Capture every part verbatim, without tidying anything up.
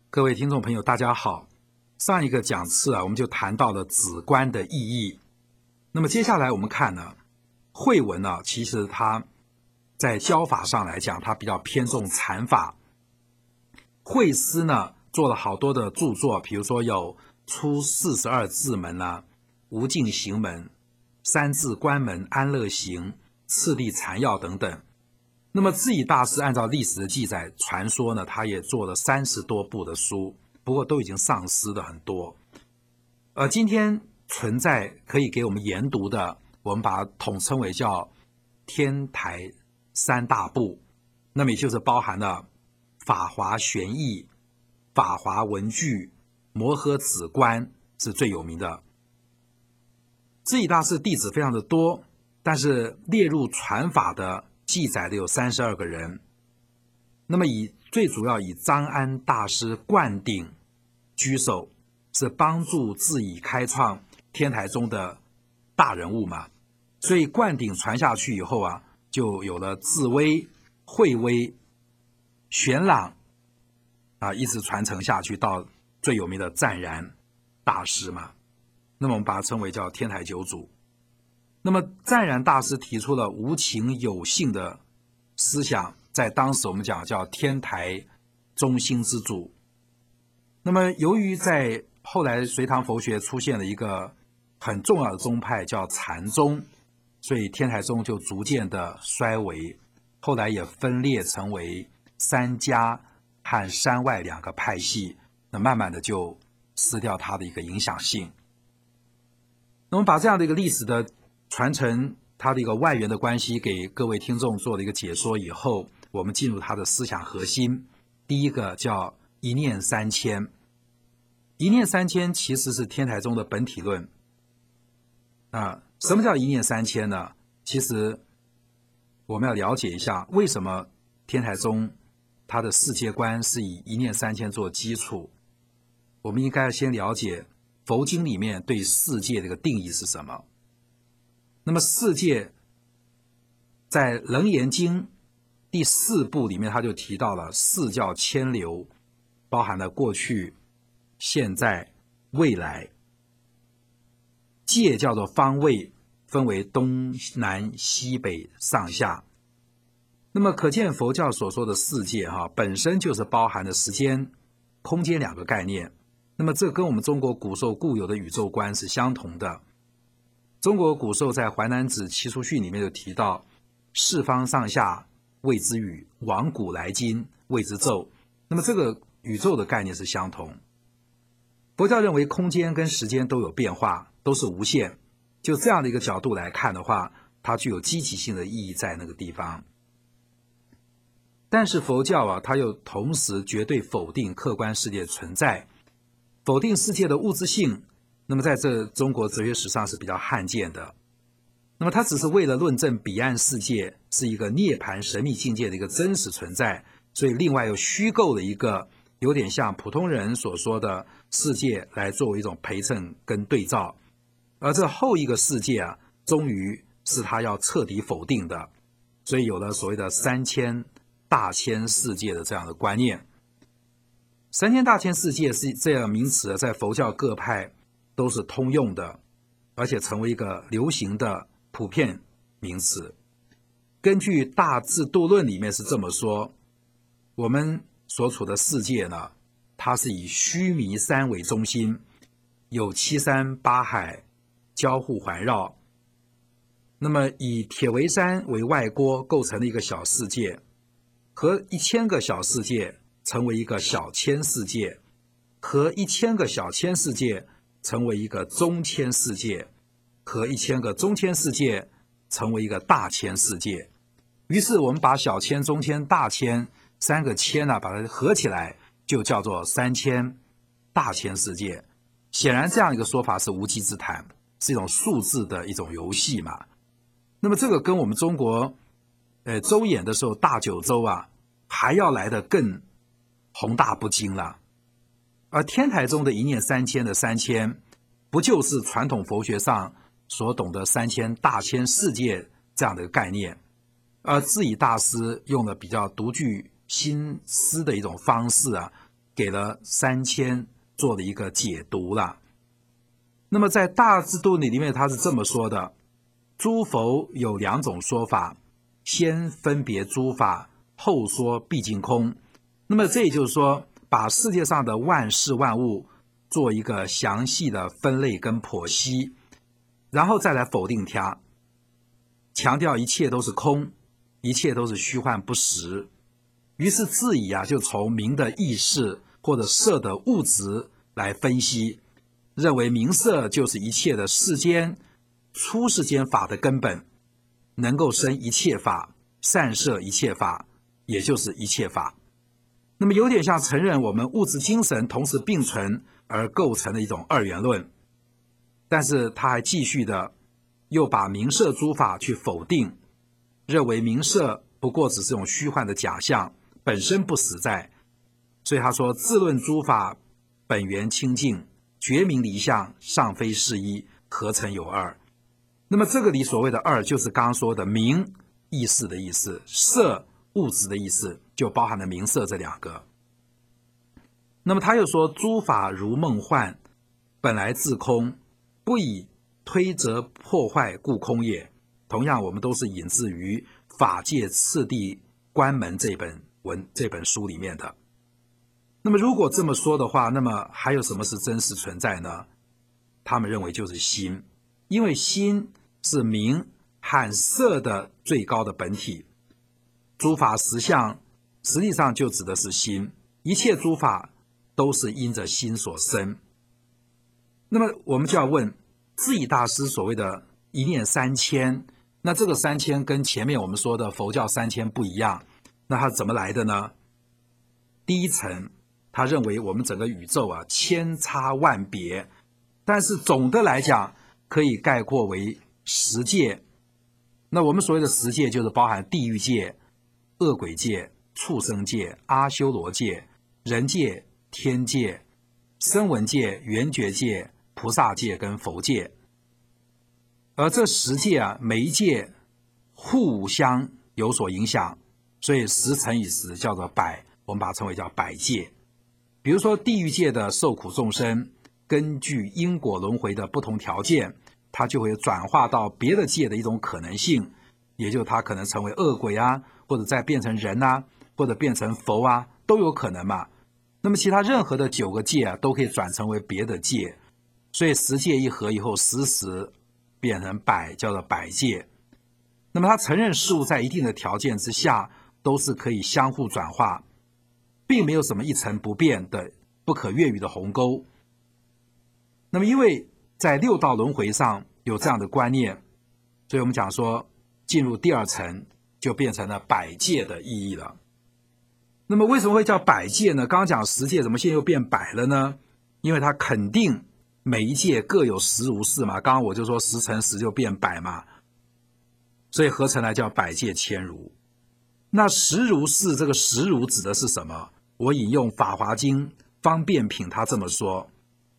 各位听众朋友，大家好。上一个讲次啊，我们就谈到了止观的意义。那么接下来我们看呢，慧文呢，其实它在教法上来讲，它比较偏重禅法。慧思呢，做了好多的著作，比如说有出四十二字门啊、无尽行门、三字关门、安乐行、次第禅要等等。那么智颐大师按照历史的记载，传说呢，他也做了三十多部的书，不过都已经丧失了很多。而今天存在可以给我们研读的，我们把它统称为叫天台三大部，那么也就是包含了法华玄义、法华文具、摩诃止观是最有名的。智颐大师弟子非常的多，但是列入传法的记载的有三十二个人。那么以最主要以张安大师灌顶居首，是帮助智颐开创天台宗的大人物嘛。所以灌顶传下去以后啊，就有了智微、慧微、玄朗啊，一直传承下去到最有名的湛然大师嘛。那么我们把它称为叫天台九祖。那么湛然大师提出了无情有性的思想，在当时我们讲叫天台中心之主。那么由于在后来隋唐佛学出现了一个很重要的宗派叫禅宗，所以天台宗就逐渐的衰微，后来也分裂成为三家和山外两个派系，那慢慢的就失掉它的一个影响性。那我们把这样的一个历史的传承，它的一个外缘的关系给各位听众做了一个解说以后，我们进入它的思想核心。第一个叫一念三千。一念三千其实是天台宗的本体论。啊，什么叫一念三千呢？其实我们要了解一下，为什么天台宗它的世界观是以一念三千做基础。我们应该先了解佛经里面对世界的一个定义是什么。那么世界在《楞严经》第四部里面，他就提到了四叫千流，包含了过去、现在、未来。界叫做方位，分为东南西北上下。那么可见佛教所说的世界哈，本身就是包含了时间、空间两个概念。那么这跟我们中国古兽固有的宇宙观是相同的。中国古兽在《淮南子·齐出训》里面就提到，四方上下谓之宇，往古来今谓之宙。那么这个宇宙的概念是相同。佛教认为空间跟时间都有变化，都是无限。就这样的一个角度来看的话，它具有积极性的意义在那个地方。但是佛教啊，它又同时绝对否定客观世界存在，否定世界的物质性。那么在这中国哲学史上是比较罕见的。那么它只是为了论证彼岸世界是一个涅槃神秘境界的一个真实存在，所以另外又虚构了一个有点像普通人所说的世界来作为一种陪衬跟对照。而这后一个世界啊，终于是他要彻底否定的，所以有了所谓的三千大千世界的这样的观念。三千大千世界是这样名词，在佛教各派都是通用的，而且成为一个流行的普遍名词。根据《大智度论》里面是这么说，我们所处的世界呢，它是以须弥山为中心，有七山八海交互环绕。那么以铁围山为外郭构成了一个小世界，和一千个小世界成为一个小千世界，和一千个小千世界成为一个中千世界，和一千个中千世界成为一个大千世界。于是我们把小千、中千、大千三个千呢、啊，把它合起来，就叫做三千大千世界。显然这样一个说法是无稽之谈，是一种数字的一种游戏嘛。那么这个跟我们中国呃周演的时候大九州啊，还要来得更宏大不经了。而天台宗的一念三千的三千，不就是传统佛学上所懂的三千大千世界这样的一个概念？而智颐大师用了比较独具心思的一种方式啊， 给了三千做了一个解读了。那么在大智度里面他是这么说的：诸佛有两种说法，先分别诸法，后说毕竟空。那么这也就是说，把世界上的万事万物做一个详细的分类跟剖析，然后再来否定它，强调一切都是空，一切都是虚幻不实。于是自己啊，就从名的意识或者色的物质来分析，认为名色就是一切的世间出世间法的根本，能够生一切法，散摄一切法，也就是一切法。那么有点像承认我们物质精神同时并存而构成的一种二元论。但是他还继续的又把名色诸法去否定，认为名色不过只是种虚幻的假象，本身不实在。所以他说自论诸法本源清净，觉明离相，尚非是一，何曾有二。那么这个里所谓的二，就是刚刚说的名意识的意思，色物质的意思，就包含了名色这两个。那么他又说诸法如梦幻，本来自空，不以推则破坏，故空也。同样我们都是引自于法界次第观门这本文这本书里面的。那么如果这么说的话，那么还有什么是真实存在呢？他们认为就是心，因为心是名和色的最高的本体。诸法实相实际上就指的是心，一切诸法都是因着心所生。那么我们就要问，智颐大师所谓的一念三千，那这个三千跟前面我们说的佛教三千不一样，那它怎么来的呢？第一层，他认为我们整个宇宙啊千差万别，但是总的来讲可以概括为十界。那我们所谓的十界就是包含地狱界、恶鬼界、畜生界、阿修罗界、人界、天界、声闻界、缘觉界、菩萨界跟佛界。而这十界啊，每一界互相有所影响，所以十乘以十叫做百，我们把它称为叫百界。比如说地狱界的受苦众生，根据因果轮回的不同条件，它就会转化到别的界的一种可能性，也就是它可能成为恶鬼啊，或者再变成人啊，或者变成佛啊，都有可能嘛。那么其他任何的九个界啊，都可以转成为别的界，所以十界一合以后，十十变成百，叫做百界。那么他承认事物在一定的条件之下都是可以相互转化，并没有什么一成不变的不可越逾的鸿沟。那么因为在六道轮回上有这样的观念，所以我们讲说进入第二层就变成了百界的意义了。那么为什么会叫百界呢？刚刚讲十界，怎么现在又变百了呢？因为它肯定每一界各有实如是嘛，刚刚我就说十乘十就变百嘛，所以合成来叫百界千如。那实如是，这个实如指的是什么？我引用《法华经》方便品他这么说，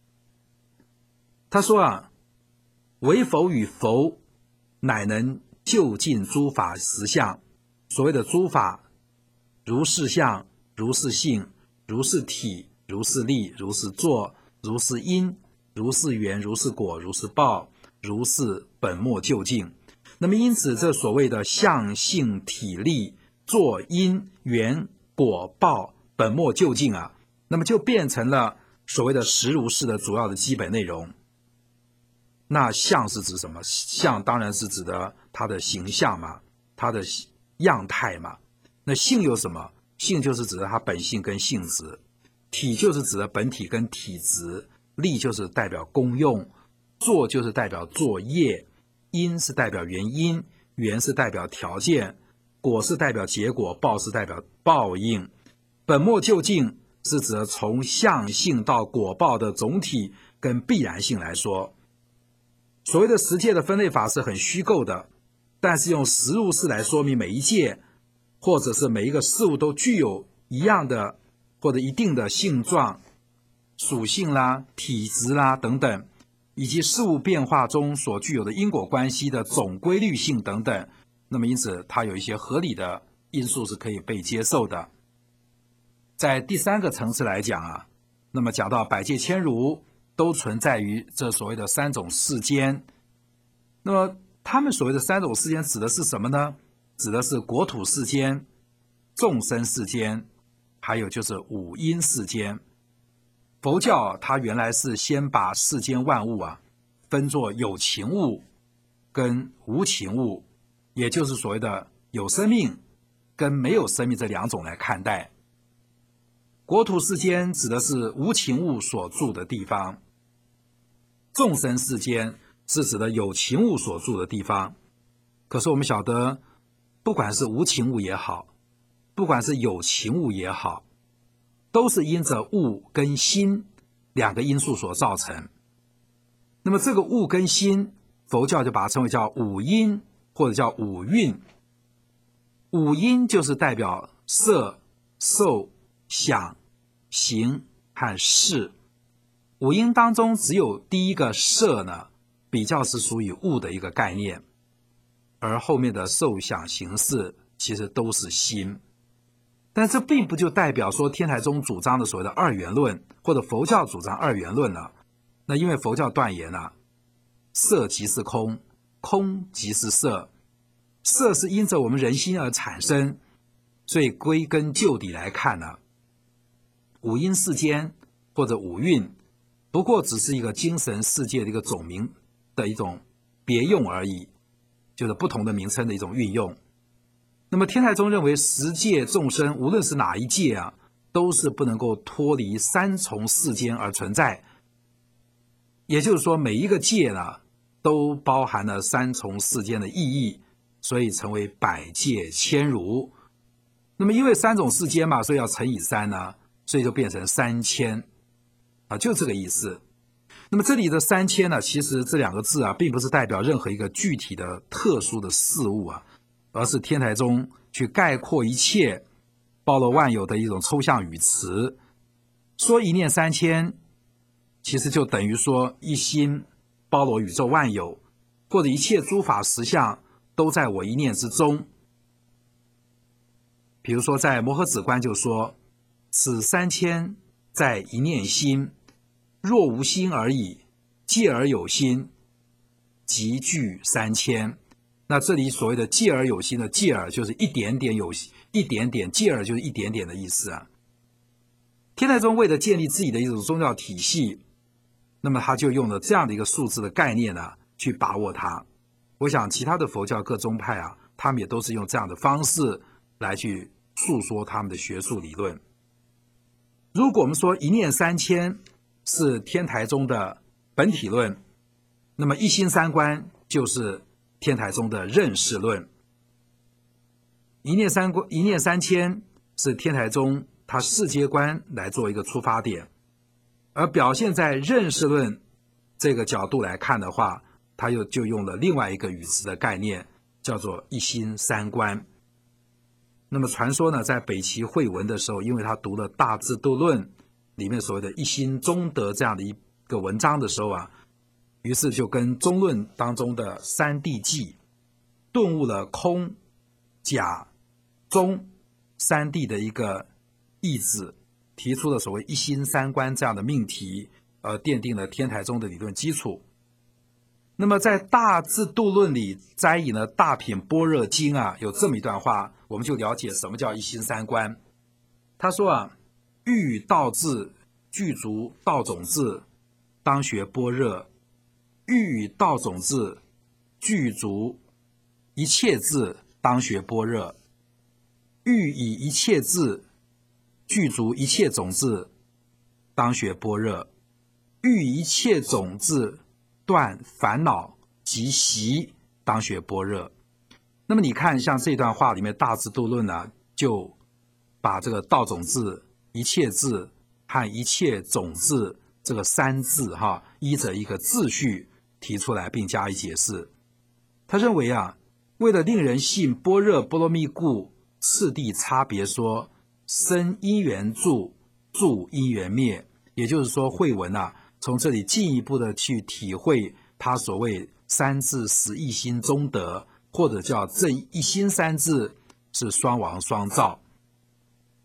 他说啊，唯佛与佛乃能究竟诸法实相。所谓的诸法，如是相，如是性，如是体，如是力，如是作，如是因，如是缘，如是果，如是报，如是本末究竟。那么因此这所谓的相性体力作因缘果报本末究竟啊，那么就变成了所谓的实如是的主要的基本内容。那相是指什么？相当然是指的它的形象嘛，它的样态嘛。那性有什么？性就是指的它本性跟性质，体就是指的本体跟体质，力就是代表功用，作就是代表作业，因是代表原因，缘是代表条件，果是代表结果，报是代表报应。本末究竟是指的从相性到果报的总体跟必然性来说。所谓的十界的分类法是很虚构的，但是用实如是来说明每一界或者是每一个事物都具有一样的或者一定的性状、属性啦、体质啦等等，以及事物变化中所具有的因果关系的总规律性等等，那么因此它有一些合理的因素是可以被接受的。 在第三个层次来讲啊，那么讲到百界千如都存在于这所谓的三种世间。那么他们所谓的三种世间指的是什么呢？指的是国土世间、众生世间，还有就是五阴世间。佛教它原来是先把世间万物啊分作有情物跟无情物，也就是所谓的有生命跟没有生命这两种来看待。国土世间指的是无情物所住的地方，众生世间是指的有情物所住的地方。可是我们晓得，不管是无情物也好，不管是有情物也好，都是因着物跟心两个因素所造成。那么这个物跟心，佛教就把它称为叫五阴或者叫五蕴。五阴就是代表色、受、想、行和识。五阴当中只有第一个色呢，比较是属于物的一个概念，而后面的受、想、行、识其实都是心。但这并不就代表说天台宗主张的所谓的二元论，或者佛教主张二元论了。那因为佛教断言啊，色即是空，空即是色，色是因着我们人心而产生，所以归根究底来看呢，五阴世间或者五蕴不过只是一个精神世界的一个总名的一种别用而已，就是不同的名称的一种运用。那么天台宗认为十界众生无论是哪一界啊，都是不能够脱离三重世间而存在，也就是说每一个界呢都包含了三重世间的意义，所以成为百界千如。那么因为三种世间嘛，所以要乘以三呢，所以就变成三千啊，就这个意思。那么这里的三千呢，其实这两个字啊，并不是代表任何一个具体的特殊的事物啊，而是天台宗去概括一切、包罗万有的一种抽象语词。说一念三千，其实就等于说一心包罗宇宙万有，或者一切诸法实相都在我一念之中。比如说在摩诃止观就说，此三千在一念心，若无心而已，借而有心，即具三千。那这里所谓的借而有心的借而，就是一点点有一点点，借而就是一点点的意思啊。天台宗为了建立自己的一种宗教体系，那么他就用了这样的一个数字的概念呢，去把握它。我想其他的佛教各宗派啊，他们也都是用这样的方式来去诉说他们的学术理论。如果我们说一念三千是天台宗的本体论，那么一心三观就是天台宗的认识论。一念三观一念三千是天台宗它世界观来做一个出发点，而表现在认识论这个角度来看的话，他又就用了另外一个语词的概念，叫做一心三观。那么传说呢，在北齐慧文的时候，因为他读了《大智度论》里面所谓的一心中得这样的一个文章的时候啊，于是就跟中论当中的三谛记顿悟了空、假、中三谛的一个意旨，提出了所谓一心三观这样的命题，而奠定了天台宗的理论基础。那么在《大智度论》里摘引了《大品般若经》啊，有这么一段话，我们就了解什么叫一心三观。他说啊，欲与道智具足道种智，当学般若；欲与道种智具足一切智，当学般若；欲以一切智具足一切种智，当学般若；欲一切种智断烦恼及习，当学般若。那么你看像这段话里面大智度论呢，就把这个道种智、一切智和一切种智这个三字哈，依着一个秩序提出来并加以解释。他认为啊，为了令人信般若波罗蜜故，次第差别说生因缘住，住因缘灭。也就是说慧文啊，从这里进一步的去体会他所谓三字十一心中得，或者叫这一心三字是双王双照。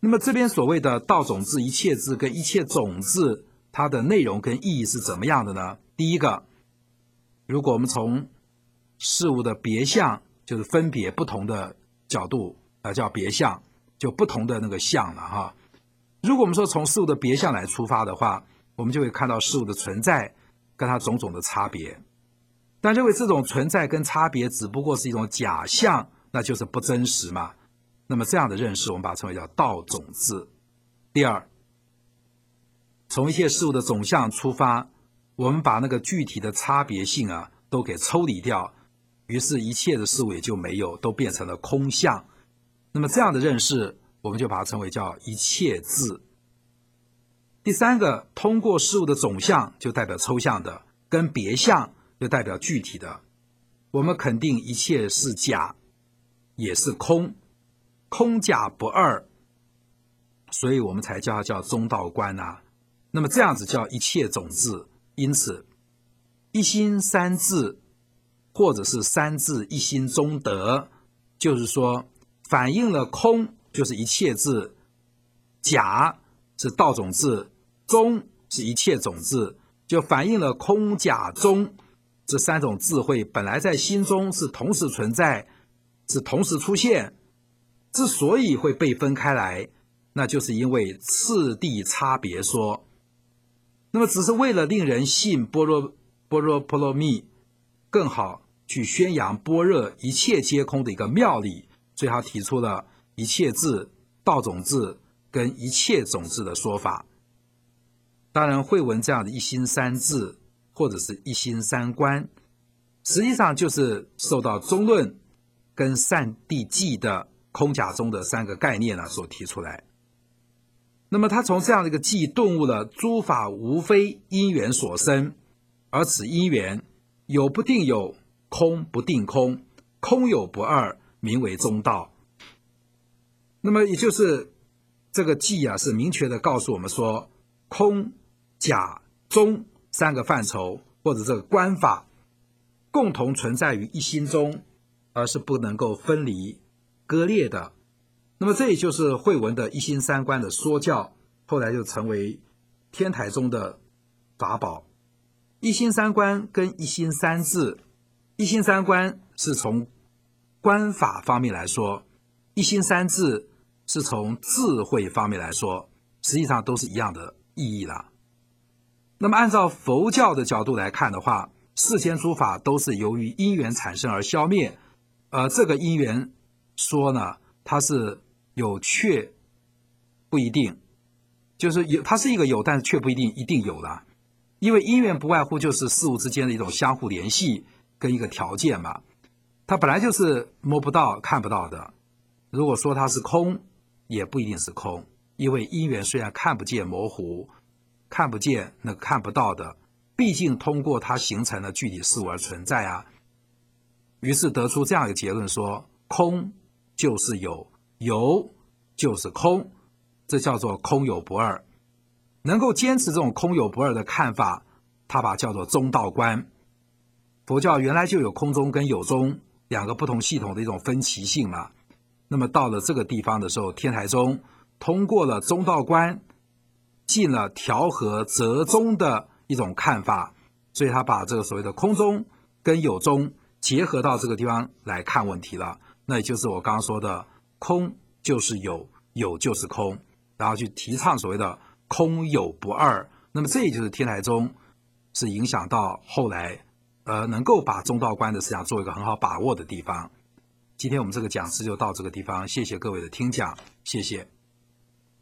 那么这边所谓的道种智、一切智跟一切种智，它的内容跟意义是怎么样的呢？第一个，如果我们从事物的别相，就是分别不同的角度，呃，叫别相，就不同的那个相了哈。如果我们说从事物的别相来出发的话，我们就会看到事物的存在跟它种种的差别。但认为这种存在跟差别只不过是一种假象，那就是不真实嘛。那么这样的认识，我们把它称为叫道种智。第二，从一切事物的总相出发，我们把那个具体的差别性啊都给抽离掉，于是一切的事物也就没有，都变成了空相。那么这样的认识，我们就把它称为叫一切智。第三个，通过事物的总相就代表抽象的，跟别相就代表具体的。我们肯定一切是假，也是空，空假不二，所以我们才叫它叫中道观啊。那么这样子叫一切种智。因此一心三智，或者是三智一心中得，就是说反映了空就是一切智，假是道种智，中是一切种智，就反映了空假中这三种智慧本来在心中是同时存在，是同时出现。之所以会被分开来，那就是因为次第差别说。那么只是为了令人信般若般若波罗蜜，更好去宣扬般若一切皆空的一个妙理，所以他提出了一切智、道种智跟一切种智的说法。当然慧文这样的一心三智或者是一心三观，实际上就是受到中论跟善地记的空假中的三个概念呢所提出来。那么他从这样的一个记顿悟了诸法无非因缘所生，而此因缘有不定有，空不定空，空有不二，名为中道。那么也就是这个记啊是明确的告诉我们说，空假中三个范畴或者这个观法共同存在于一心中，而是不能够分离割裂的。那么这也就是慧文的一心三观的说教，后来就成为天台宗的法宝。一心三观跟一心三智，一心三观是从观法方面来说，一心三智是从智慧方面来说，实际上都是一样的意义啦。那么按照佛教的角度来看的话，世间诸法都是由于因缘产生而消灭，而这个因缘说呢，它是有却不一定，就是有，它是一个有，但是却不一定一定有啦。因为因缘不外乎就是事物之间的一种相互联系跟一个条件嘛，它本来就是摸不到看不到的。如果说它是空，也不一定是空，因为因缘虽然看不见模糊，看不见那看不到的，毕竟通过它形成了具体事物而存在啊。于是得出这样一个结论说，空就是有，有就是空，这叫做空有不二。能够坚持这种空有不二的看法，他把它叫做中道观。佛教原来就有空中跟有中两个不同系统的一种分歧性嘛。那么到了这个地方的时候，天台宗通过了中道观，进了调和折中的一种看法，所以他把这个所谓的空中跟有中结合到这个地方来看问题了。那也就是我刚刚说的，空就是有，有就是空，然后去提倡所谓的空有不二。那么这也就是天台宗是影响到后来呃能够把中道观的思想做一个很好把握的地方。今天我们这个讲师就到这个地方，谢谢各位的听讲，谢谢。